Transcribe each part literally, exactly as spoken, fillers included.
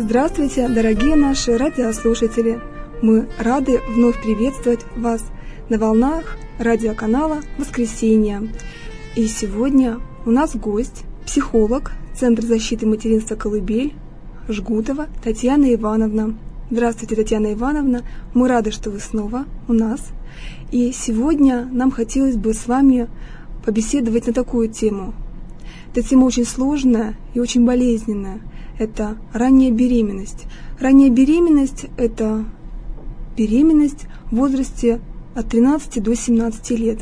Здравствуйте, дорогие наши радиослушатели! Мы рады вновь приветствовать вас на волнах радиоканала «Воскресенье». И сегодня у нас гость, психолог Центра защиты материнства «Колыбель» Жгутова Татьяна Ивановна. Здравствуйте, Татьяна Ивановна, мы рады, что вы снова у нас. И сегодня нам хотелось бы с вами побеседовать на такую тему. Эта тема очень сложная и очень болезненная. Это ранняя беременность. Ранняя беременность – это беременность в возрасте от тринадцати до семнадцати лет.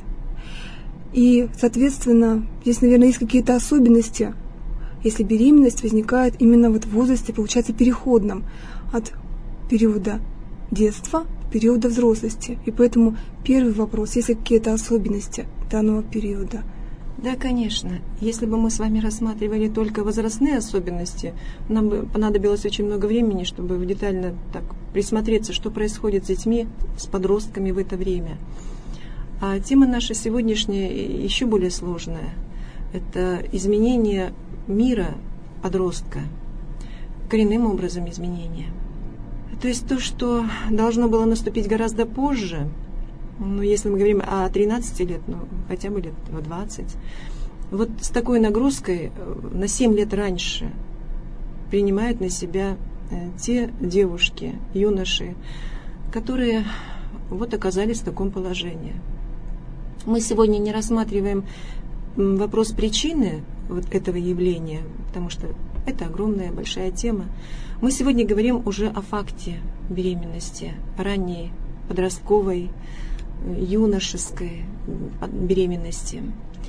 И, соответственно, здесь, наверное, есть какие-то особенности, если беременность возникает именно вот в возрасте, получается, переходном от периода детства к периоду взрослости. И поэтому первый вопрос, есть ли какие-то особенности данного периода? Да, конечно. Если бы мы с вами рассматривали только возрастные особенности, нам бы понадобилось очень много времени, чтобы детально так присмотреться, что происходит с детьми, с подростками в это время. А тема наша сегодняшняя еще более сложная. Это изменение мира подростка, коренным образом изменения. То есть то, что должно было наступить гораздо позже, ну, если мы говорим о тринадцати лет, ну, хотя бы лет в двадцать, вот с такой нагрузкой на семь лет раньше принимают на себя те девушки, юноши, которые вот оказались в таком положении. Мы сегодня не рассматриваем вопрос причины вот этого явления, потому что это огромная, большая тема. Мы сегодня говорим уже о факте беременности, ранней, подростковой, юношеской беременности.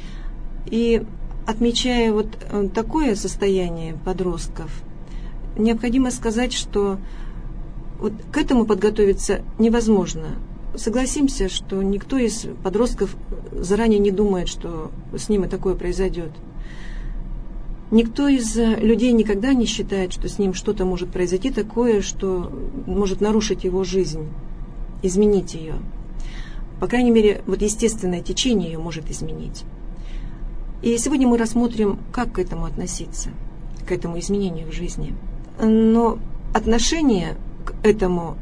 И отмечая вот такое состояние подростков, необходимо сказать, что вот к этому подготовиться невозможно. Согласимся, что никто из подростков заранее не думает, что с ним и такое произойдет. Никто из людей никогда не считает, что с ним что-то может произойти такое, что может нарушить его жизнь, изменить ее. По крайней мере, вот естественное течение ее может изменить. И сегодня мы рассмотрим, как к этому относиться, к этому изменению в жизни. Но отношение к этому,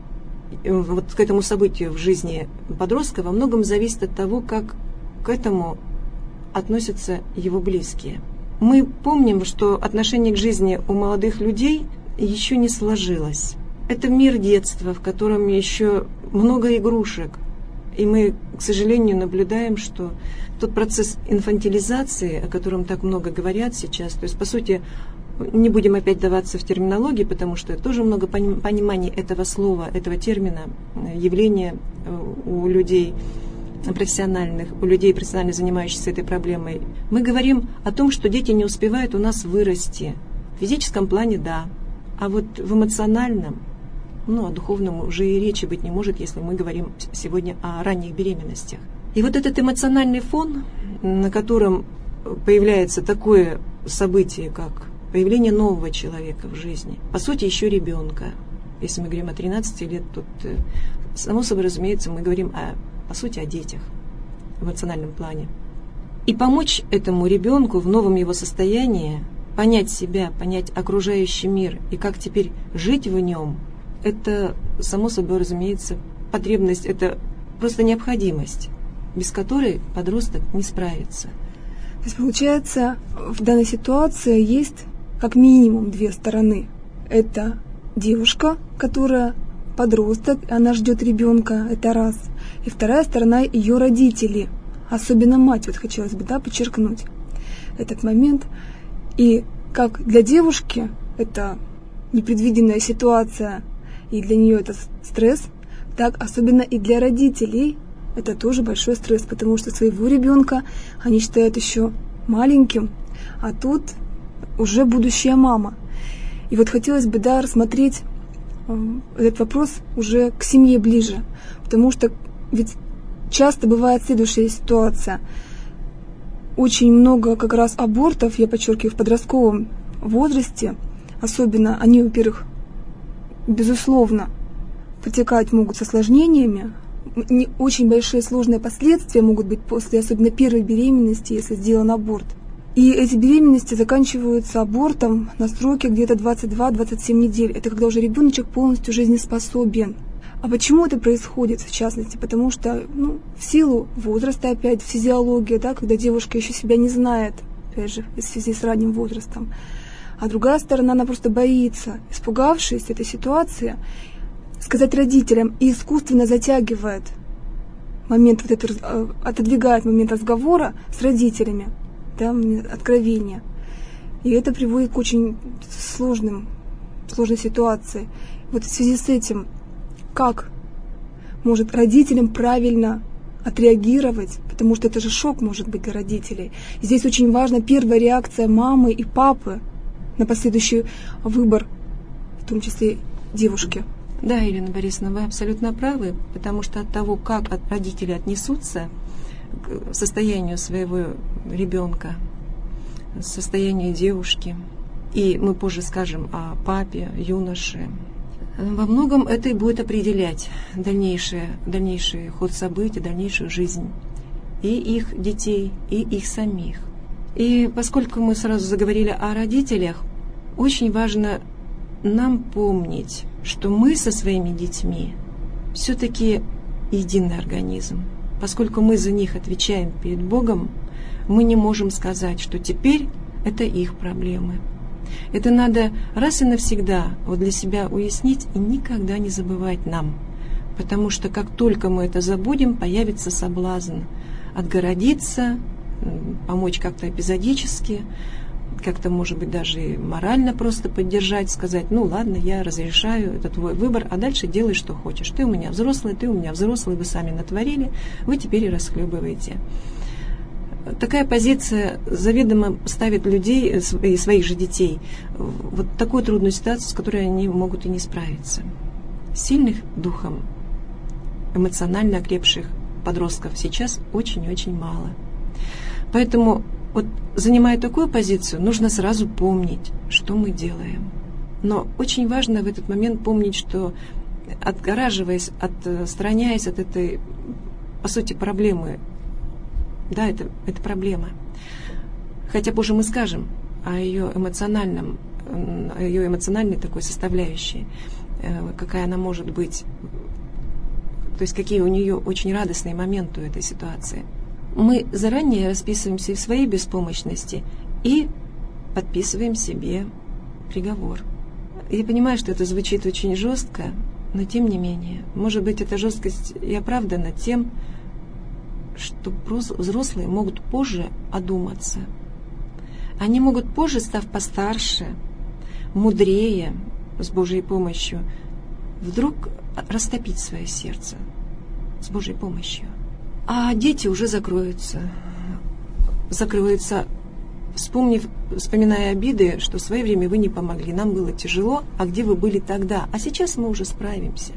вот к этому событию в жизни подростка во многом зависит от того, как к этому относятся его близкие. Мы помним, что отношение к жизни у молодых людей еще не сложилось. Это мир детства, в котором еще много игрушек. И мы, к сожалению, наблюдаем, что тот процесс инфантилизации, о котором так много говорят сейчас, то есть, по сути, не будем опять даваться в терминологии, потому что тоже много пониманий этого слова, этого термина, явления у людей профессиональных, у людей, профессионально занимающихся этой проблемой. Мы говорим о том, что дети не успевают у нас вырасти. В физическом плане – да, а вот в эмоциональном, ну, о духовном уже и речи быть не может, если мы говорим сегодня о ранних беременностях. И вот этот эмоциональный фон, на котором появляется такое событие, как появление нового человека в жизни, по сути, еще ребенка. Если мы говорим о тринадцати лет, тут, само собой разумеется, мы говорим, о, по сути, о детях в эмоциональном плане. И помочь этому ребенку в новом его состоянии понять себя, понять окружающий мир и как теперь жить в нем, это, само собой разумеется, потребность, это просто необходимость, без которой подросток не справится. То есть, получается, в данной ситуации есть как минимум две стороны. Это девушка, которая подросток, она ждет ребенка, это раз. И вторая сторона – ее родители, особенно мать, вот хотелось бы, да, подчеркнуть этот момент. И как для девушки это непредвиденная ситуация, и для нее это стресс, так особенно и для родителей это тоже большой стресс, потому что своего ребенка они считают еще маленьким, а тут уже будущая мама. И вот хотелось бы, да, рассмотреть э, этот вопрос уже к семье ближе, потому что ведь часто бывает следующая ситуация. Очень много как раз абортов, я подчеркиваю, в подростковом возрасте, особенно они, во-первых, безусловно, протекать могут с осложнениями, не очень большие сложные последствия могут быть после, особенно первой беременности, если сделан аборт. И эти беременности заканчиваются абортом на сроке где-то двадцать два - двадцать семь недель. Это когда уже ребеночек полностью жизнеспособен. А почему это происходит, в частности? Потому что ну, в силу возраста, опять, физиология, да, когда девушка еще себя не знает, опять же, в связи с ранним возрастом. А другая сторона, она просто боится, испугавшись этой ситуации, сказать родителям и искусственно затягивает момент, вот это, отодвигает момент разговора с родителями, да, откровения. И это приводит к очень сложным, сложной ситуации. Вот в связи с этим, как может родителям правильно отреагировать, потому что это же шок может быть для родителей. Здесь очень важна первая реакция мамы и папы на последующий выбор, в том числе девушки. Да, Елена Борисовна, вы абсолютно правы, потому что от того, как родители отнесутся к состоянию своего ребенка, состоянию девушки, и мы позже скажем о папе, юноше, во многом это и будет определять дальнейший, дальнейший ход событий, дальнейшую жизнь и их детей, и их самих. И поскольку мы сразу заговорили о родителях, очень важно нам помнить, что мы со своими детьми все-таки единый организм. Поскольку мы за них отвечаем перед Богом, мы не можем сказать, что теперь это их проблемы. Это надо раз и навсегда вот для себя уяснить и никогда не забывать нам. Потому что как только мы это забудем, появится соблазн отгородиться, помочь как-то эпизодически, как-то, может быть, даже и морально просто поддержать, сказать, ну ладно, я разрешаю, это твой выбор, а дальше делай, что хочешь. Ты у меня взрослый, ты у меня взрослый, вы сами натворили, вы теперь и расхлебываете. Такая позиция заведомо ставит людей и своих же детей в вот такую трудную ситуацию, с которой они могут и не справиться. Сильных духом, эмоционально окрепших подростков сейчас очень-очень мало. Поэтому, вот, занимая такую позицию, нужно сразу помнить, что мы делаем. Но очень важно в этот момент помнить, что отгораживаясь, отстраняясь от этой, по сути, проблемы, да, это, это проблема. Хотя позже мы скажем о ее эмоциональном, о ее эмоциональной такой составляющей, какая она может быть, то есть какие у нее очень радостные моменты у этой ситуации. Мы заранее расписываемся в своей беспомощности и подписываем себе приговор. Я понимаю, что это звучит очень жестко, но тем не менее, может быть, эта жесткость и оправдана тем, что взрослые могут позже одуматься. Они могут позже, став постарше, мудрее, с Божьей помощью, вдруг растопить свое сердце с Божьей помощью. А дети уже закроются. Закроются, вспомнив, вспоминая обиды, что в свое время вы не помогли, нам было тяжело, а где вы были тогда? А сейчас мы уже справимся.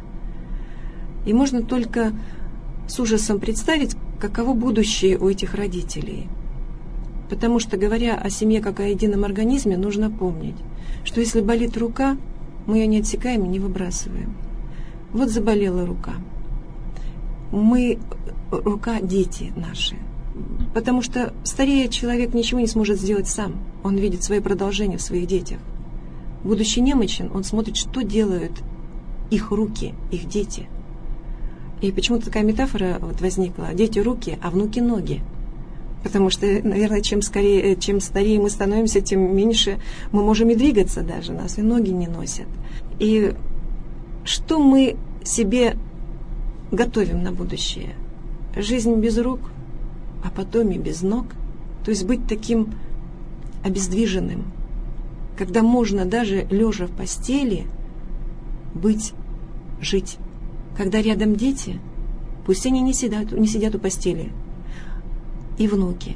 И можно только с ужасом представить, каково будущее у этих родителей. Потому что, говоря о семье как о едином организме, нужно помнить, что если болит рука, мы ее не отсекаем и не выбрасываем. Вот заболела рука. Мы, рука, дети наши. Потому что старея человек ничего не сможет сделать сам. Он видит свое продолжение в своих детях. Будучи немощен, он смотрит, что делают их руки, их дети. И почему-то такая метафора вот возникла. Дети руки, а внуки ноги. Потому что, наверное, чем скорее, чем старее мы становимся, тем меньше мы можем и двигаться даже. Нас и ноги не носят. И что мы себе готовим на будущее? Жизнь без рук, а потом и без ног. То есть быть таким обездвиженным, когда можно даже лежа в постели быть, жить. Когда рядом дети, пусть они не сидят, не сидят у постели, и внуки.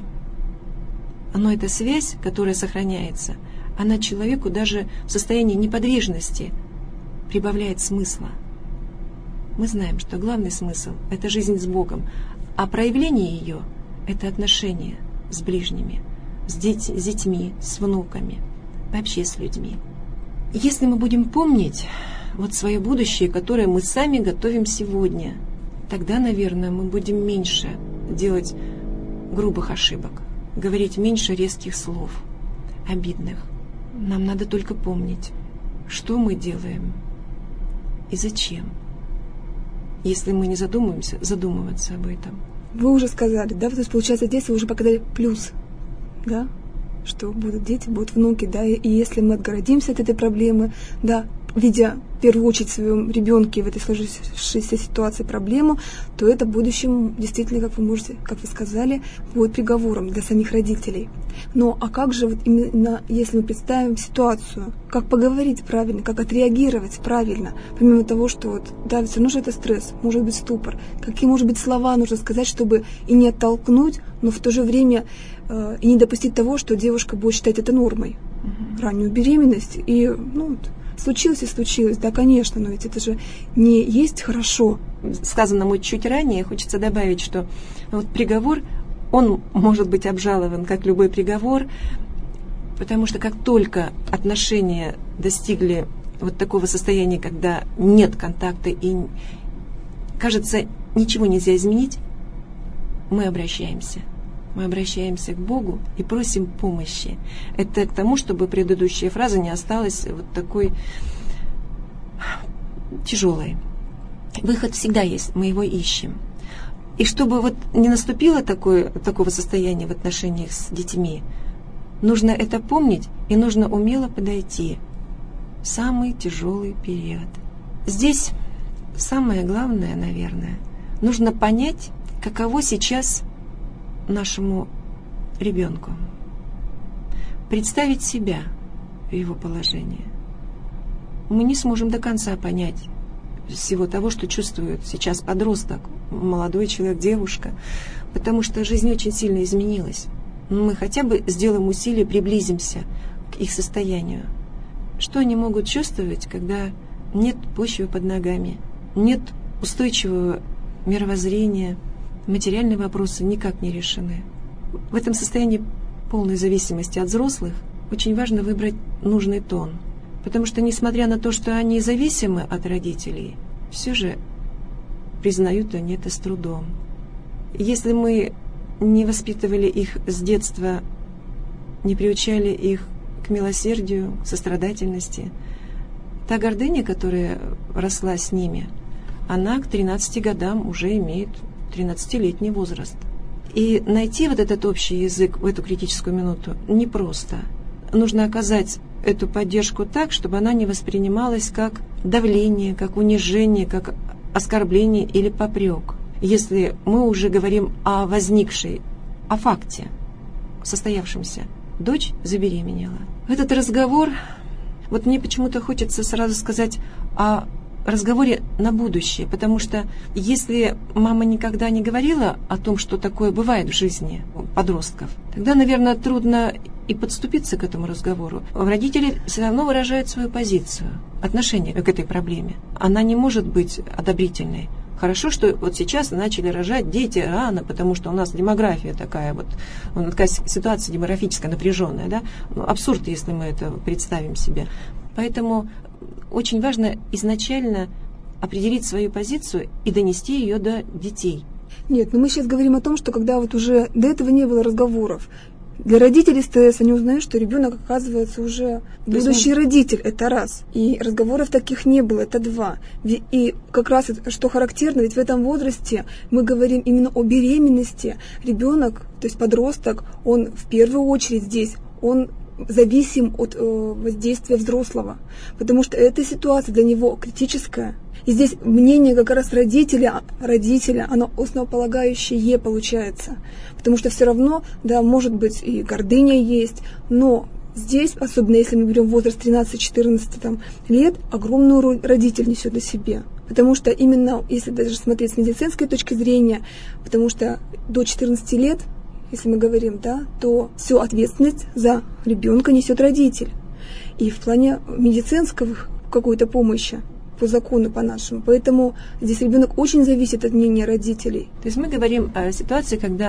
Но эта связь, которая сохраняется, она человеку даже в состоянии неподвижности прибавляет смысла. Мы знаем, что главный смысл – это жизнь с Богом, а проявление ее – это отношения с ближними, с, деть, с детьми, с внуками, вообще с людьми. Если мы будем помнить вот свое будущее, которое мы сами готовим сегодня, тогда, наверное, мы будем меньше делать грубых ошибок, говорить меньше резких слов, обидных. Нам надо только помнить, что мы делаем и зачем. Если мы не задумываемся, задумываться об этом. Вы уже сказали, да, то есть получается здесь вы уже показали плюс, да, что будут дети, будут внуки, да, и если мы отгородимся от этой проблемы, да, видя в первую очередь в своем ребенке в этой сложившейся ситуации проблему, то это в будущем действительно, как вы можете, как вы сказали, будет приговором для самих родителей. Но а как же вот именно, если мы представим ситуацию, как поговорить правильно, как отреагировать правильно, помимо того, что вот, да, все равно же это стресс, может быть ступор, какие, может быть, слова нужно сказать, чтобы и не оттолкнуть, но в то же время э, и не допустить того, что девушка будет считать это нормой, угу. раннюю беременность, и, ну, вот, случилось и случилось, да, конечно, но ведь это же не есть хорошо. Сказанному чуть ранее хочется добавить, что вот приговор, он может быть обжалован, как любой приговор, потому что как только отношения достигли вот такого состояния, когда нет контакта и, кажется, ничего нельзя изменить, мы обращаемся. Мы обращаемся к Богу и просим помощи. Это к тому, чтобы предыдущая фраза не осталась вот такой тяжелой. Выход всегда есть, мы его ищем. И чтобы вот не наступило такое, такого состояния в отношениях с детьми, нужно это помнить и нужно умело подойти в самый тяжелый период. Здесь самое главное, наверное, нужно понять, каково сейчас нашему ребенку. Представить себя в его положении. Мы не сможем до конца понять всего того, что чувствует сейчас подросток, молодой человек, девушка, потому что жизнь очень сильно изменилась. Мы хотя бы сделаем усилие, приблизимся к их состоянию. Что они могут чувствовать, когда нет почвы под ногами, нет устойчивого мировоззрения, материальные вопросы никак не решены. В этом состоянии полной зависимости от взрослых очень важно выбрать нужный тон. Потому что, несмотря на то, что они зависимы от родителей, все же признают они это с трудом. Если мы не воспитывали их с детства, не приучали их к милосердию, к сострадательности, та гордыня, которая росла с ними, она к тринадцати годам уже имеет тринадцатилетний возраст. И найти вот этот общий язык в эту критическую минуту непросто. Нужно оказать эту поддержку так, чтобы она не воспринималась как давление, как унижение, как оскорбление или попрек. Если мы уже говорим о возникшей, о факте, состоявшемся. Дочь забеременела. Этот разговор, вот мне почему-то хочется сразу сказать о разговоре на будущее, потому что если мама никогда не говорила о том, что такое бывает в жизни подростков, тогда, наверное, трудно и подступиться к этому разговору. Родители все равно выражают свою позицию, отношение к этой проблеме. Она не может быть одобрительной. Хорошо, что вот сейчас начали рожать дети рано, потому что у нас демография такая вот, такая ситуация демографическая, напряженная, да? Ну, абсурд, если мы это представим себе. Поэтому очень важно изначально определить свою позицию и донести ее до детей. Нет, но мы сейчас говорим о том, что когда вот уже до этого не было разговоров, для родителей стресс, они узнают, что ребенок оказывается уже будущий мы... родитель, это раз. И разговоров таких не было, это два. И как раз это, что характерно, ведь в этом возрасте мы говорим именно о беременности. Ребенок, то есть подросток, он в первую очередь здесь, он зависим от э, воздействия взрослого, потому что эта ситуация для него критическая. И здесь мнение как раз родителя, родителя, оно основополагающее получается, потому что все равно, да, может быть и гордыня есть, но здесь, особенно если мы берем возраст тринадцать-четырнадцать там, лет, огромную роль родитель несет на себе. Потому что именно, если даже смотреть с медицинской точки зрения, потому что до четырнадцати лет, если мы говорим, да, то всю ответственность за ребенка несет родитель. И в плане медицинской какой-то помощи, по закону, по нашему. Поэтому здесь ребенок очень зависит от мнения родителей. То есть мы говорим о ситуации, когда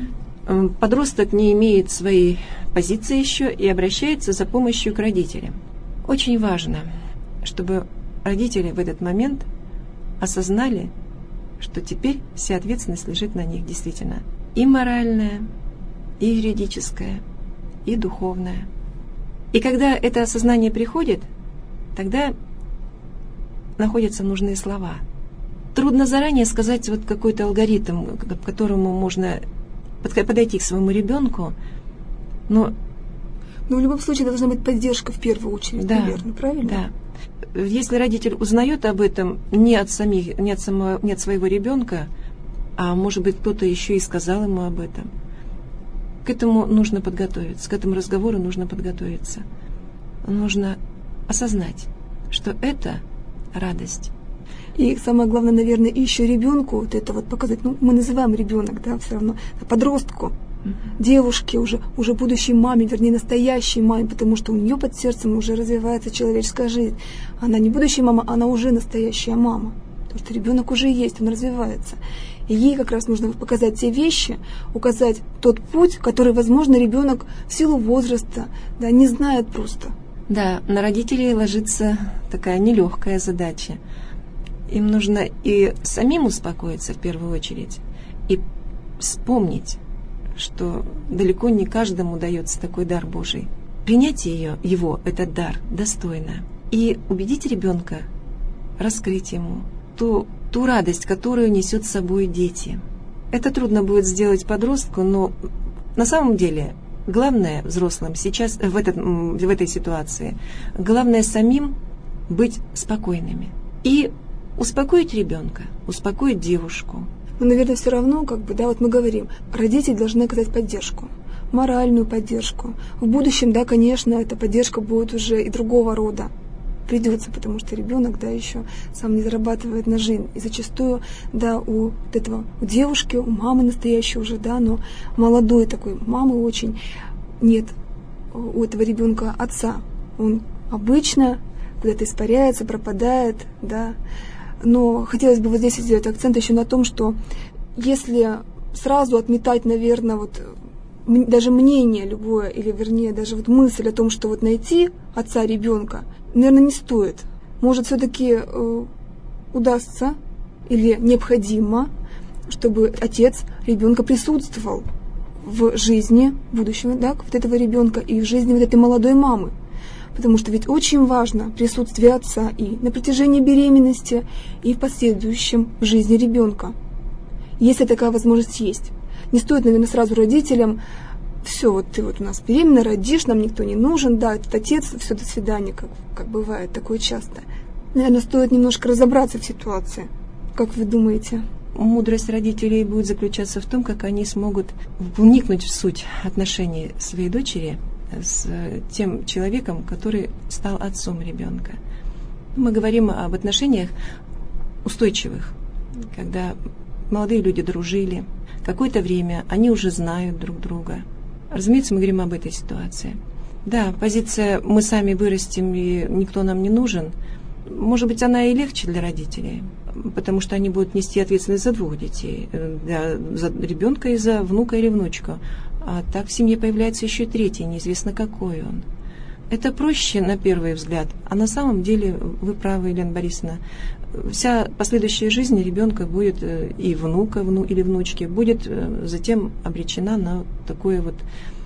подросток не имеет своей позиции еще и обращается за помощью к родителям. Очень важно, чтобы родители в этот момент осознали, что теперь вся ответственность лежит на них действительно. И моральная, и юридическое, и духовное. И когда это осознание приходит, тогда находятся нужные слова. Трудно заранее сказать вот какой-то алгоритм, к которому можно подойти к своему ребенку, но... Но в любом случае должна быть поддержка в первую очередь, да, наверное, правильно? Да. Если родитель узнает об этом не от самих, не от самого, не от своего ребенка, а может быть кто-то еще и сказал ему об этом, к этому нужно подготовиться, к этому разговору нужно подготовиться. Нужно осознать, что это радость. И самое главное, наверное, и еще ребенку вот это вот показать, ну, мы называем ребенок, да, все равно, подростку, mm-hmm. девушке, уже, уже будущей маме, вернее, настоящей маме, потому что у нее под сердцем уже развивается человеческая жизнь. Она не будущая мама, она уже настоящая мама. Потому что ребенок уже есть, он развивается. И ей как раз нужно показать те вещи, указать тот путь, который, возможно, ребенок в силу возраста, да, не знает просто. Да, на родителей ложится такая нелегкая задача. Им нужно и самим успокоиться в первую очередь, и вспомнить, что далеко не каждому дается такой дар Божий. Принять ее, его, этот дар, достойно. И убедить ребенка, раскрыть ему ту, ту радость, которую несет с собой дети. Это трудно будет сделать подростку, но на самом деле главное взрослым сейчас в, этот, в этой ситуации, главное самим быть спокойными. И успокоить ребенка, успокоить девушку. Но, наверное, все равно, как бы, да, вот мы говорим, родители должны оказать поддержку, моральную поддержку. В будущем, да, конечно, эта поддержка будет уже и другого рода. Придется, потому что ребенок, да, еще сам не зарабатывает на жизнь. И зачастую, да, у вот этого, у девушки, у мамы настоящей уже, да, но молодой такой мамы очень нет у этого ребенка отца. Он обычно куда-то испаряется, пропадает, да. Но хотелось бы вот здесь сделать акцент еще на том, что если сразу отметать, наверное, вот даже мнение любое, или вернее даже вот мысль о том, что вот найти отца ребенка, наверное, не стоит. Может, все-таки э, удастся или необходимо, чтобы отец ребенка присутствовал в жизни будущего, да, вот этого ребенка и в жизни вот этой молодой мамы. Потому что ведь очень важно присутствие отца и на протяжении беременности, и в последующем в жизни ребенка. Если такая возможность есть. Не стоит, наверное, сразу родителям: все, вот ты вот у нас беременна, родишь, нам никто не нужен, да, этот отец, все, до свидания, как, как бывает такое часто. Наверное, стоит немножко разобраться в ситуации. Как вы думаете? Мудрость родителей будет заключаться в том, как они смогут вникнуть в суть отношений своей дочери с тем человеком, который стал отцом ребенка. Мы говорим об отношениях устойчивых, когда молодые люди дружили, какое-то время они уже знают друг друга. Разумеется, мы говорим об этой ситуации. Да, позиция «мы сами вырастем, и никто нам не нужен», может быть, она и легче для родителей, потому что они будут нести ответственность за двух детей, за ребенка и за внука или внучку. А так в семье появляется еще и третий, неизвестно какой он. Это проще на первый взгляд, а на самом деле, вы правы, Елена Борисовна, вся последующая жизнь ребенка будет, и внука вну, или внучки, будет затем обречена на такое вот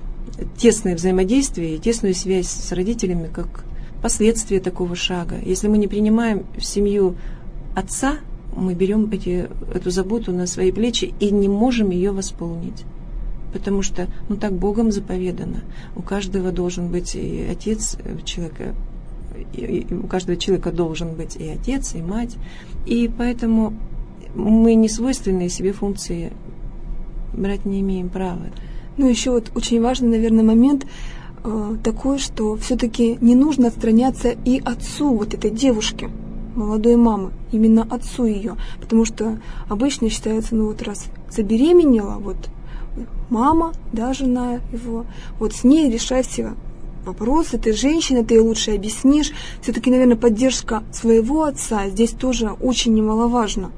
тесное взаимодействие и тесную связь с родителями, как последствие такого шага. Если мы не принимаем в семью отца, мы берем эти, эту заботу на свои плечи и не можем ее восполнить. Потому что, ну, так Богом заповедано. У каждого должен быть и отец человека, и, и у каждого человека должен быть и отец, и мать. И поэтому мы не свойственные себе функции брать не имеем права. Ну, еще вот очень важный, наверное, момент э, такой, что все-таки не нужно отстраняться и отцу вот этой девушки, молодой мамы, именно отцу ее. Потому что обычно считается, ну вот раз забеременела, вот мама, да, жена его, вот с ней решай все вопросы, ты женщина, ты ей лучше объяснишь. Все-таки, наверное, поддержка своего отца здесь тоже очень немаловажна.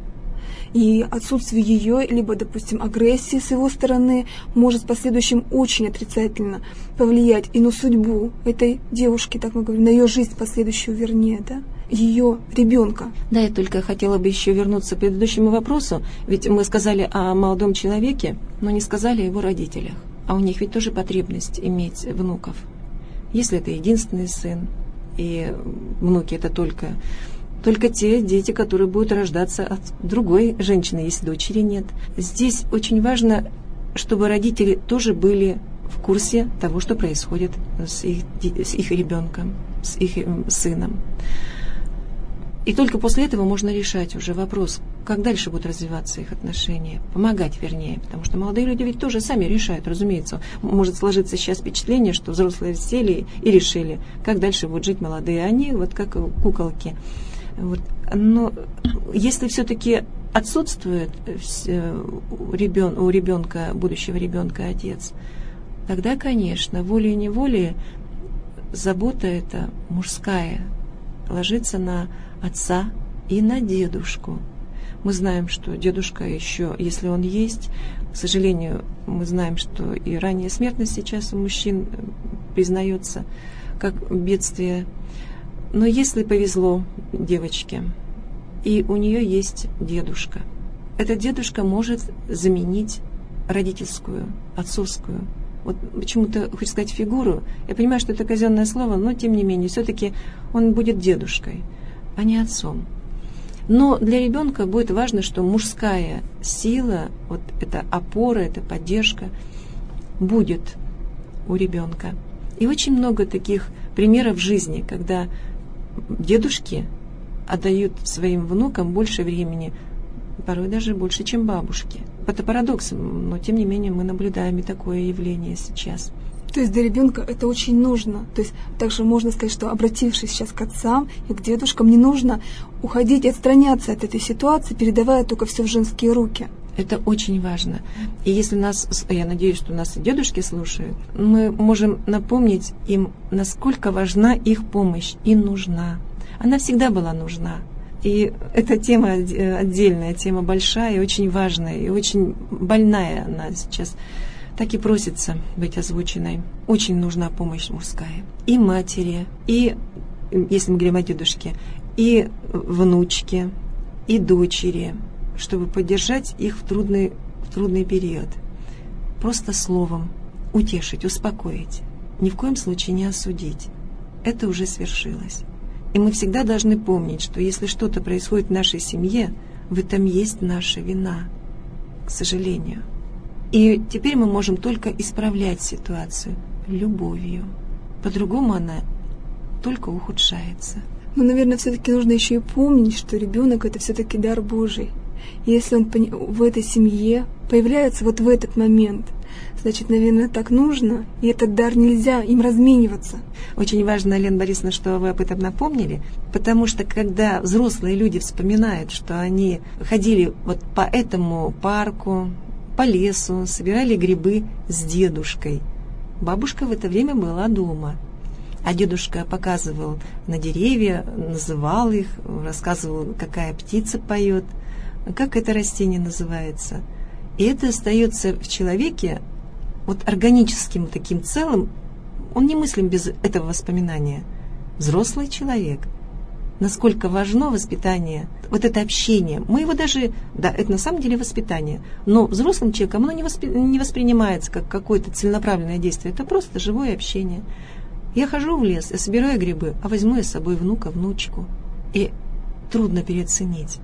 И отсутствие ее, либо, допустим, агрессии с его стороны может в последующем очень отрицательно повлиять и на судьбу этой девушки, так мы говорим, на ее жизнь последующую, вернее, да, ее ребенка. Да, я только хотела бы еще вернуться к предыдущему вопросу, ведь мы сказали о молодом человеке, но не сказали о его родителях. а у них ведь тоже потребность иметь внуков. Если это единственный сын, и внуки это только, только те дети, которые будут рождаться от другой женщины, если дочери нет. Здесь очень важно, чтобы родители тоже были в курсе того, что происходит с их, с их ребенком, с их сыном. И только после этого можно решать уже вопрос, как дальше будут развиваться их отношения, помогать вернее, потому что молодые люди ведь тоже сами решают, разумеется. Может сложиться сейчас впечатление, что взрослые сели и решили, как дальше будут жить молодые, они вот как куколки. Вот. Но если все-таки отсутствует у ребенка, будущего ребенка отец, тогда, конечно, волей-неволей забота эта мужская ложится на отца и на дедушку. Мы знаем, что дедушка еще, если он есть, к сожалению, мы знаем, что и ранняя смертность сейчас у мужчин признается как бедствие. Но если повезло девочке, и у нее есть дедушка, этот дедушка может заменить родительскую, отцовскую. Вот почему-то, хочу сказать, фигуру. Я понимаю, что это казенное слово, но тем не менее, все-таки он будет дедушкой, а не отцом. Но для ребенка будет важно, что мужская сила, вот эта опора, эта поддержка будет у ребенка. И очень много таких примеров в жизни, когда дедушки отдают своим внукам больше времени, порой даже больше, чем бабушки. Это парадокс, но тем не менее мы наблюдаем и такое явление сейчас. То есть для ребенка это очень нужно. То есть также можно сказать, что обратившись сейчас к отцам и к дедушкам, не нужно уходить и отстраняться от этой ситуации, передавая только все в женские руки. Это очень важно. И если нас, я надеюсь, что нас и дедушки слушают, мы можем напомнить им, насколько важна их помощь и нужна. Она всегда была нужна. И эта тема отдельная, тема большая и очень важная, и очень больная она сейчас. Так и просится быть озвученной. Очень нужна помощь мужская. И матери, и, если мы говорим о дедушке, и внучке, и дочери, чтобы поддержать их в трудный, в трудный период. Просто словом утешить, успокоить. Ни в коем случае не осудить. Это уже свершилось. И мы всегда должны помнить, что если что-то происходит в нашей семье, в этом есть наша вина, к сожалению. И теперь мы можем только исправлять ситуацию любовью. По-другому она только ухудшается. Но, наверное, все-таки нужно еще и помнить, что ребенок — это все-таки дар Божий. И если он в этой семье появляется вот в этот момент, значит, наверное, так нужно, и этот дар нельзя им размениваться. Очень важно, Лена Борисовна, что вы об этом напомнили, потому что когда взрослые люди вспоминают, что они ходили вот по этому парку, по лесу, собирали грибы с дедушкой. Бабушка в это время была дома, а дедушка показывал на деревья, называл их, рассказывал, какая птица поет, как это растение называется. И это остается в человеке вот органическим таким целым, он немыслим без этого воспоминания. Взрослый человек. Насколько важно воспитание, вот это общение. Мы его даже, да, это на самом деле воспитание, но взрослым человеком оно не, воспри, не воспринимается как какое-то целенаправленное действие. Это просто живое общение. Я хожу в лес, я собираю грибы, а возьму я с собой внука, внучку. И трудно переоценить.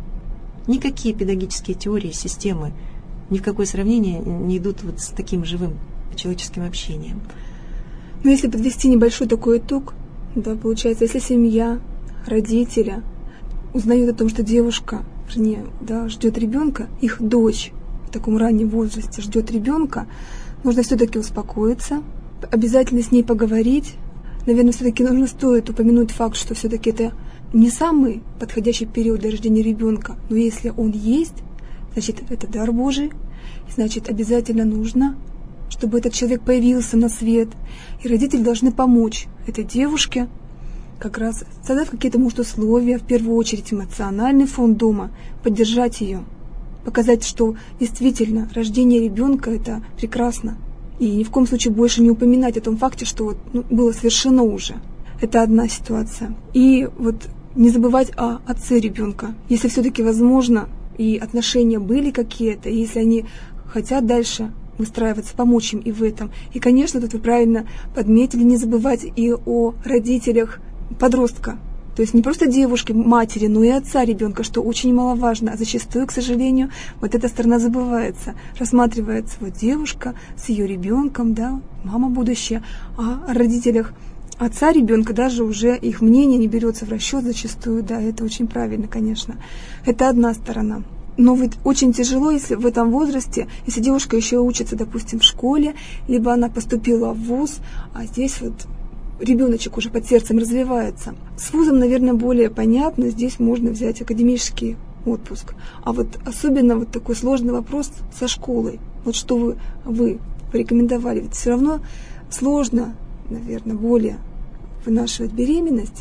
Никакие педагогические теории, системы ни в какое сравнение не идут вот с таким живым человеческим общением. Но если подвести небольшой такой итог, да, получается, если семья, родители узнают о том, что девушка, вернее, да, ждет ребенка, их дочь в таком раннем возрасте ждет ребенка, нужно все-таки успокоиться, обязательно с ней поговорить. Наверное, все-таки нужно стоит упомянуть факт, что все-таки это не самый подходящий период для рождения ребенка, но если он есть, значит, это дар Божий, значит, обязательно нужно, чтобы этот человек появился на свет, и родители должны помочь этой девушке, как раз создать какие-то, может, условия, в первую очередь эмоциональный фон дома, поддержать ее, показать, что действительно рождение ребенка — это прекрасно, и ни в коем случае больше не упоминать о том факте, что вот, ну, было совершено уже. Это одна ситуация. И вот не забывать о отце ребенка, если все-таки возможно, и отношения были какие-то, и если они хотят дальше выстраиваться, помочь им и в этом. И, конечно, тут вы правильно подметили, не забывать и о родителях подростка. То есть не просто девушки, матери, но и отца ребенка, что очень немаловажно. А зачастую, к сожалению, вот эта сторона забывается. Рассматривается вот девушка с ее ребенком, да, мама будущая, а о родителях отца ребенка даже уже их мнение не берется в расчет зачастую, да, это очень правильно, конечно. Это одна сторона. Но вот очень тяжело, если в этом возрасте, если девушка еще учится, допустим, в школе, либо она поступила в вуз, а здесь вот ребеночек уже под сердцем развивается. С вузом, наверное, более понятно, здесь можно взять академический отпуск. А вот особенно вот такой сложный вопрос со школой. Вот что вы, вы порекомендовали, ведь все равно сложно, наверное, более вынашивать беременность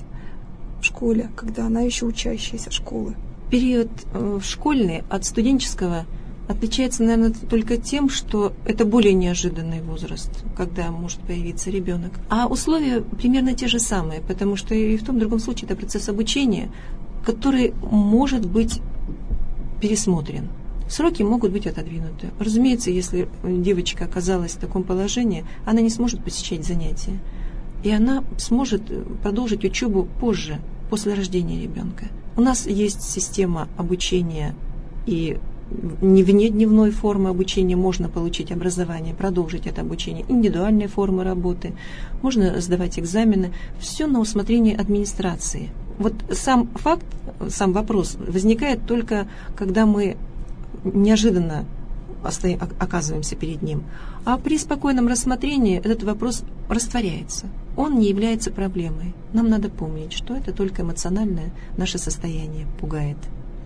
в школе, когда она еще учащаяся школы. Период э, школьный от студенческого отличается, наверное, только тем, что это более неожиданный возраст, когда может появиться ребенок. А условия примерно те же самые, потому что и в том, и в другом случае это процесс обучения, который может быть пересмотрен. Сроки могут быть отодвинуты. Разумеется, если девочка оказалась в таком положении, она не сможет посещать занятия. И она сможет продолжить учебу позже, после рождения ребенка. У нас есть система обучения, и не вне дневной формы обучения можно получить образование, продолжить это обучение, индивидуальные формы работы, можно сдавать экзамены, все на усмотрение администрации. Вот сам факт, сам вопрос возникает только, когда мы неожиданно оказываемся перед ним. А при спокойном рассмотрении этот вопрос растворяется. Он не является проблемой. Нам надо помнить, что это только эмоциональное наше состояние пугает.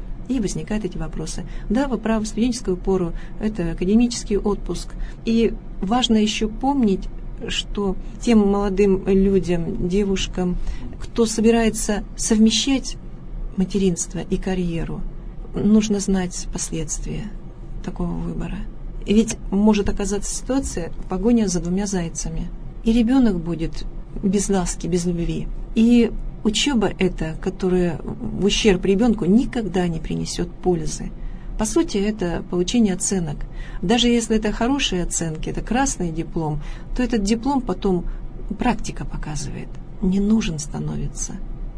И возникают эти вопросы. Да, вы правы, в студенческую пору это академический отпуск. И важно еще помнить, что тем молодым людям, девушкам, кто собирается совмещать материнство и карьеру, нужно знать последствия такого выбора. И ведь может оказаться ситуация погоня за двумя зайцами. И ребенок будет без ласки, без любви. И учеба эта, которая в ущерб ребенку никогда не принесет пользы. По сути, это получение оценок. Даже если это хорошие оценки, это красный диплом, то этот диплом потом практика показывает. Не нужен становится.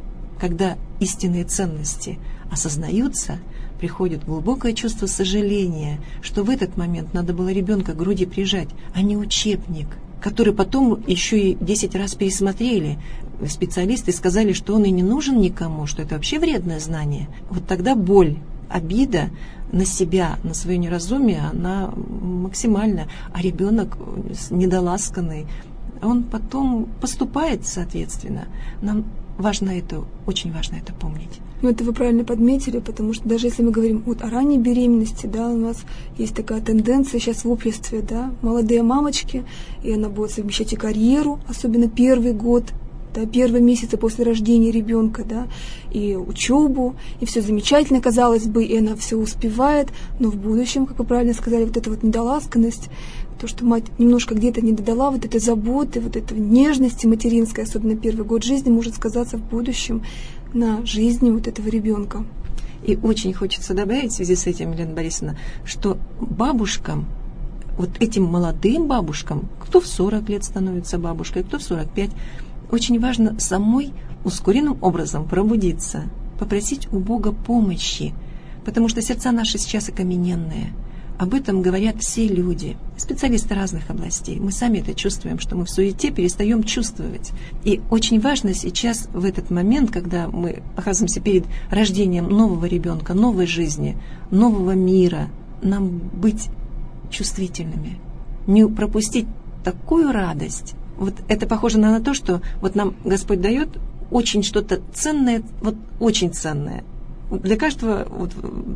Когда истинные ценности осознаются, приходит глубокое чувство сожаления, что в этот момент надо было ребенка к груди прижать, а не учебник, который потом еще и десять раз пересмотрели. Специалисты сказали, что он и не нужен никому, что это вообще вредное знание. Вот тогда боль, обида на себя, на свое неразумие, она максимальна. А ребенок недоласканный, он потом поступает соответственно. Нам важно это, очень важно это помнить. Ну, это вы правильно подметили, потому что даже если мы говорим вот о ранней беременности, да, у нас есть такая тенденция сейчас в обществе, да, молодые мамочки, и она будет совмещать и карьеру, особенно первый год, да, первые месяцы после рождения ребенка, да, и учебу, и все замечательно, казалось бы, и она все успевает, но в будущем, как вы правильно сказали, вот эта вот недоласканность, то, что мать немножко где-то не додала вот этой заботы, вот этой нежности материнской, особенно первый год жизни, может сказаться в будущем на жизни вот этого ребенка. И очень хочется добавить в связи с этим, Елена Борисовна, что бабушкам, вот этим молодым бабушкам, кто в сорок лет становится бабушкой, кто в сорок пять, очень важно самой ускоренным образом пробудиться, попросить у Бога помощи, потому что сердца наши сейчас окамененные. Об этом говорят все люди, специалисты разных областей. Мы сами это чувствуем, что мы в суете перестаем чувствовать. И очень важно сейчас, в этот момент, когда мы оказываемся перед рождением нового ребенка, новой жизни, нового мира, нам быть чувствительными, не пропустить такую радость. Вот это похоже на то, что вот нам Господь дает очень что-то ценное, вот очень ценное. Для каждого вот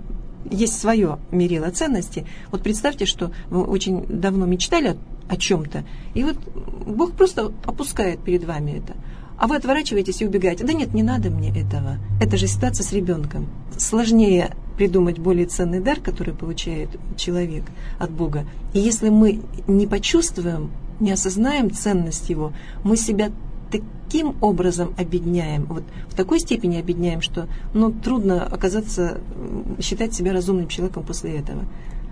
есть свое мерило ценности. Вот представьте, что вы очень давно мечтали о, о чем-то, и вот Бог просто опускает перед вами это. А вы отворачиваетесь и убегаете. Да нет, не надо мне этого. Это же ситуация с ребенком. Сложнее придумать более ценный дар, который получает человек от Бога. И если мы не почувствуем, не осознаем ценность его, мы себя таким образом обедняем, вот в такой степени обедняем, что ну, трудно оказаться, считать себя разумным человеком после этого.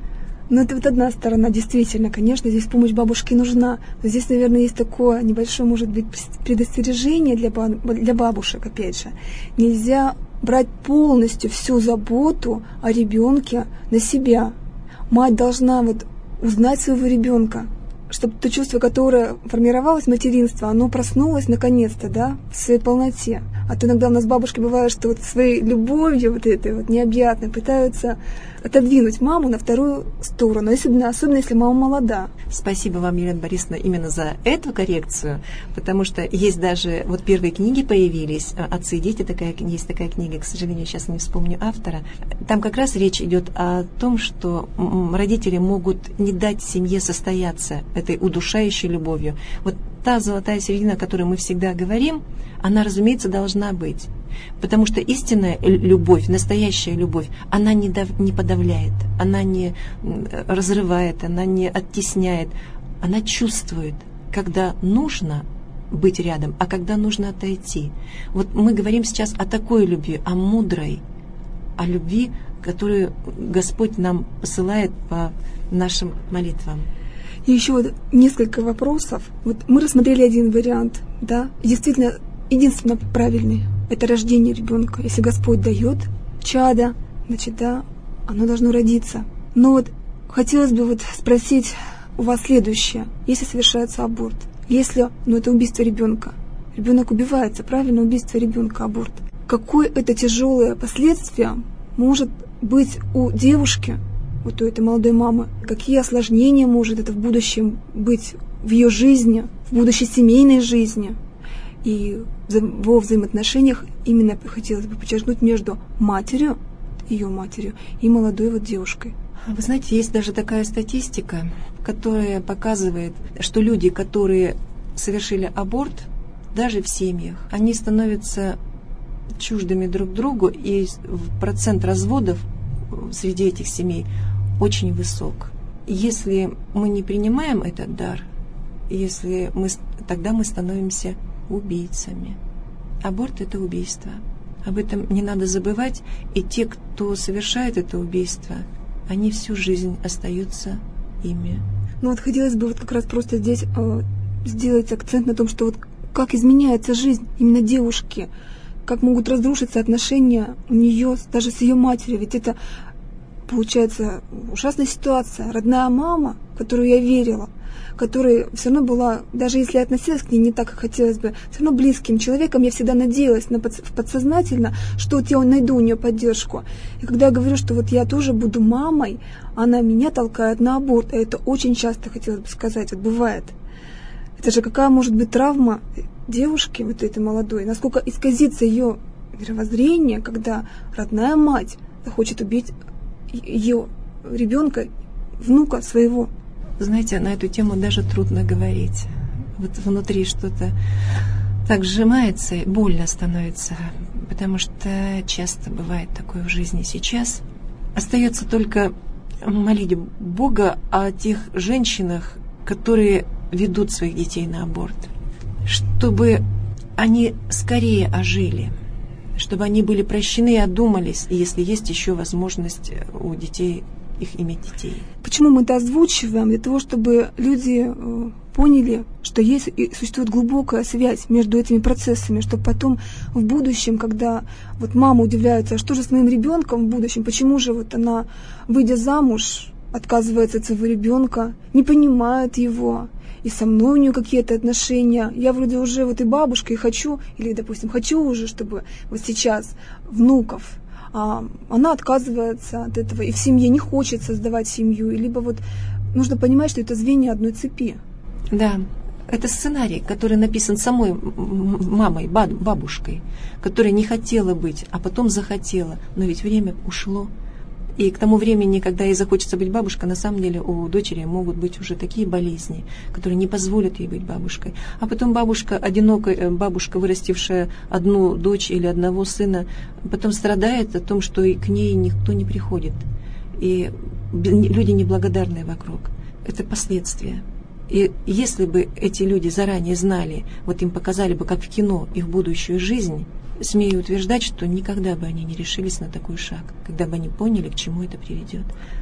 Ну, это вот одна сторона, действительно, конечно, здесь помощь бабушки нужна. Но здесь, наверное, есть такое небольшое, может быть, предостережение для, для бабушек, опять же. Нельзя брать полностью всю заботу о ребенке на себя. Мать должна вот узнать своего ребенка, чтобы то чувство, которое формировалось, материнство, оно проснулось наконец-то, да, в своей полноте. А то иногда у нас бабушки бывает, что вот своей любовью вот этой вот необъятной пытаются отодвинуть маму на вторую сторону, особенно, особенно если мама молода. Спасибо вам, Елена Борисовна, именно за эту коррекцию, потому что есть даже, вот первые книги появились, «Отцы и дети», такая, есть такая книга, к сожалению, сейчас не вспомню автора. Там как раз речь идет о том, что родители могут не дать семье состояться этой удушающей любовью. Вот та золотая середина, о которой мы всегда говорим, она, разумеется, должна быть. Потому что истинная любовь, настоящая любовь, она не, дав, не подавляет, она не разрывает, она не оттесняет. Она чувствует, когда нужно быть рядом, а когда нужно отойти. Вот мы говорим сейчас о такой любви, о мудрой, о любви, которую Господь нам посылает по нашим молитвам. И еще вот несколько вопросов. Вот мы рассмотрели один вариант, да, действительно, единственно правильный. Это рождение ребенка. Если Господь дает чадо, значит, да, оно должно родиться. Но вот хотелось бы вот спросить у вас следующее. Если совершается аборт, если, ну, это убийство ребенка, ребенок убивается, правильно, убийство ребенка, аборт. Какое это тяжелое последствие может быть у девушки, вот у этой молодой мамы? Какие осложнения может это в будущем быть в ее жизни, в будущей семейной жизни? И во взаимоотношениях именно хотелось бы подчеркнуть между матерью, ее матерью, и молодой вот девушкой. Вы знаете, есть даже такая статистика, которая показывает, что люди, которые совершили аборт, даже в семьях, они становятся чуждыми друг другу, и процент разводов среди этих семей очень высок. Если мы не принимаем этот дар, если мы, тогда мы становимся убийцами. Аборт – это убийство. Об этом не надо забывать, и те, кто совершает это убийство, они всю жизнь остаются ими. Ну вот хотелось бы вот как раз просто здесь э, сделать акцент на том, что вот как изменяется жизнь именно девушки, как могут разрушиться отношения у нее даже с ее матерью. Ведь это, получается, ужасная ситуация. Родная мама, в которую я верила, которая все равно была, даже если я относилась к ней не так, как хотелось бы, все равно близким человеком, я всегда надеялась на подс- подсознательно, что вот я найду у нее поддержку. И когда я говорю, что вот я тоже буду мамой, она меня толкает на аборт, а это очень часто, хотелось бы сказать, вот бывает. Это же какая может быть травма девушки, вот этой молодой, насколько исказится ее мировоззрение, когда родная мать захочет убить ее ребенка, внука своего. Знаете, на эту тему даже трудно говорить. Вот внутри что-то так сжимается, и больно становится, потому что часто бывает такое в жизни сейчас. Остается только молить Бога о тех женщинах, которые ведут своих детей на аборт, чтобы они скорее ожили, чтобы они были прощены и одумались, и если есть еще возможность у детей их иметь детей. Почему мы это озвучиваем? Для того, чтобы люди э, поняли, что есть и существует глубокая связь между этими процессами, чтобы потом в будущем, когда вот мама удивляется, а что же с моим ребенком в будущем, почему же вот она, выйдя замуж, отказывается от своего ребенка, не понимает его, и со мной у нее какие-то отношения. Я вроде уже вот и бабушка, и хочу, или, допустим, хочу уже, чтобы вот сейчас внуков, а она отказывается от этого, и в семье не хочет создавать семью, либо вот нужно понимать, что это звенья одной цепи. Да, это сценарий, который написан самой мамой, бабушкой, которая не хотела быть, а потом захотела, но ведь время ушло. И к тому времени, когда ей захочется быть бабушкой, на самом деле у дочери могут быть уже такие болезни, которые не позволят ей быть бабушкой. А потом бабушка, одинокая бабушка, вырастившая одну дочь или одного сына, потом страдает о том, что и к ней никто не приходит. И люди неблагодарные вокруг. Это последствия. И если бы эти люди заранее знали, вот им показали бы, как в кино, их будущую жизнь, смею утверждать, что никогда бы они не решились на такой шаг, когда бы они поняли, к чему это приведет.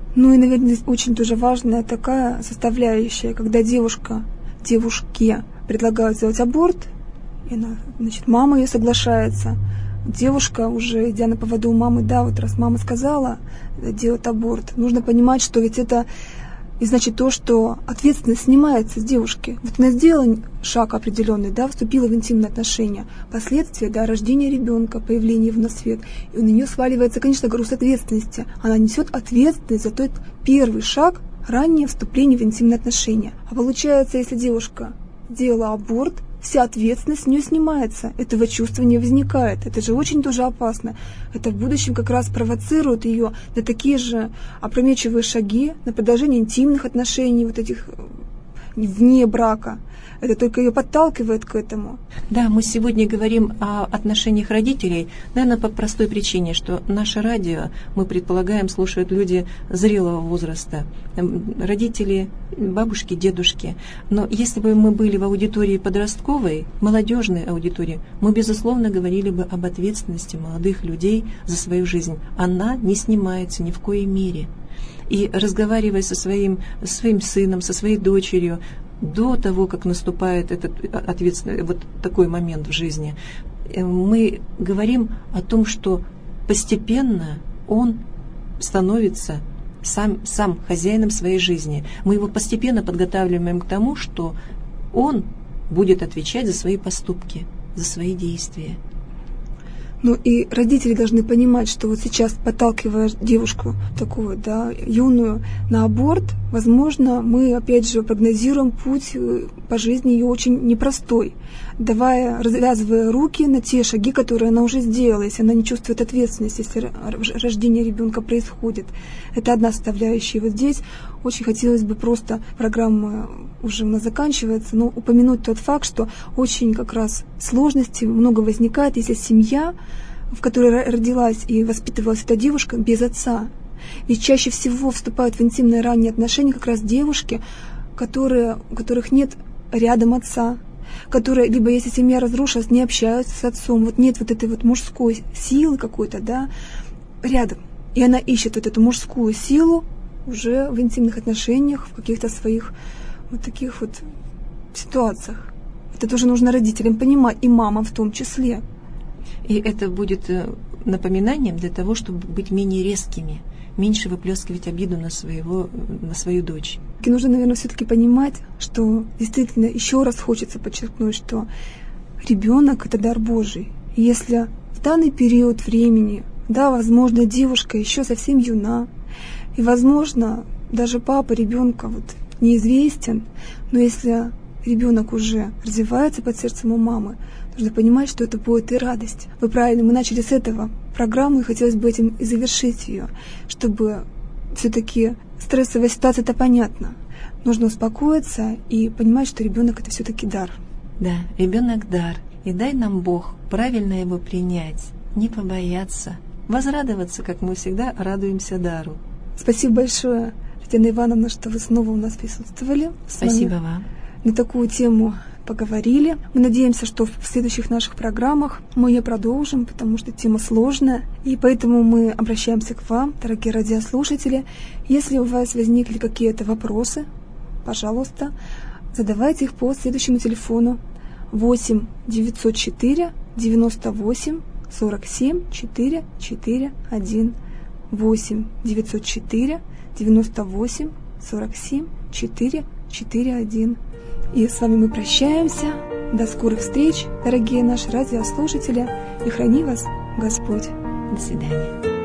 Ну и, наверное, здесь очень тоже важная такая составляющая, когда девушка, девушке предлагают сделать аборт, и она, значит, мама ее соглашается. Девушка, уже идя на поводу у мамы, да, вот раз мама сказала делать аборт, нужно понимать, что ведь это и значит то, что ответственность снимается с девушки. Вот она сделала шаг определенный, да, вступила в интимные отношения. Последствия, да, рождения ребенка, появления его на свет. И на нее сваливается, конечно, груз ответственности. Она несет ответственность за тот первый шаг, раннее вступление в интимные отношения. А получается, если девушка делала аборт, вся ответственность с нее снимается, этого чувства не возникает. Это же очень тоже опасно. Это в будущем как раз провоцирует ее на такие же опрометчивые шаги, на продолжение интимных отношений, вот этих вне брака. Это только ее подталкивает к этому. Да, мы сегодня говорим о отношениях родителей, наверное, по простой причине, что наше радио, мы предполагаем, слушают люди зрелого возраста, родители, бабушки, дедушки. Но если бы мы были в аудитории подростковой, молодежной аудитории, мы, безусловно, говорили бы об ответственности молодых людей за свою жизнь. Она не снимается ни в коей мере. И разговаривая со своим, своим сыном, со своей дочерью, до того, как наступает этот ответственный, вот такой момент в жизни, мы говорим о том, что постепенно он становится сам, сам хозяином своей жизни. Мы его постепенно подготавливаем к тому, что он будет отвечать за свои поступки, за свои действия. Ну и родители должны понимать, что вот сейчас, подталкивая девушку такую, да, юную на аборт, возможно, мы опять же прогнозируем путь по жизни ее очень непростой, давая, развязывая руки на те шаги, которые она уже сделала, если она не чувствует ответственности, если рождение ребенка происходит. Это одна составляющая. И вот здесь очень хотелось бы просто, программа уже у нас заканчивается, но упомянуть тот факт, что очень как раз сложностей много возникает, если семья, в которой родилась и воспитывалась эта девушка, без отца. Ведь чаще всего вступают в интимные ранние отношения как раз девушки, которые, у которых нет рядом отца, которые, либо если семья разрушилась, не общаются с отцом, вот нет вот этой вот мужской силы какой-то, да, рядом. И она ищет вот эту мужскую силу уже в интимных отношениях, в каких-то своих вот таких вот ситуациях. Это тоже нужно родителям понимать, и мамам в том числе. И это будет напоминанием для того, чтобы быть менее резкими, меньше выплескивать обиду на, своего, на свою дочь. И нужно, наверное, все-таки понимать, что действительно еще раз хочется подчеркнуть, что ребенок – это дар Божий. И если в данный период времени, да, возможно, девушка еще совсем юна, и, возможно, даже папа ребенка вот неизвестен, но если ребенок уже развивается под сердцем у мамы, нужно понимать, что это будет и радость. Вы правильно, мы начали с этого программу, и хотелось бы этим и завершить ее, чтобы все-таки стрессовая ситуация, это понятно. Нужно успокоиться и понимать, что ребенок это все-таки дар. Да, ребенок дар. И дай нам Бог правильно его принять, не побояться, возрадоваться, как мы всегда радуемся дару. Спасибо большое, Татьяна Ивановна, что вы снова у нас присутствовали. Спасибо вам. На такую тему поговорили. Мы надеемся, что в следующих наших программах мы ее продолжим, потому что тема сложная. И поэтому мы обращаемся к вам, дорогие радиослушатели. Если у вас возникли какие-то вопросы, пожалуйста, задавайте их по следующему телефону восемь девятьсот четыре девяносто восемь сорок семь четыре четыре один. восемь девятьсот четыре девяносто восемь сорок семь четыре четыре один. И с вами мы прощаемся. До скорых встреч, дорогие наши радиослушатели, и храни вас Господь. До свидания.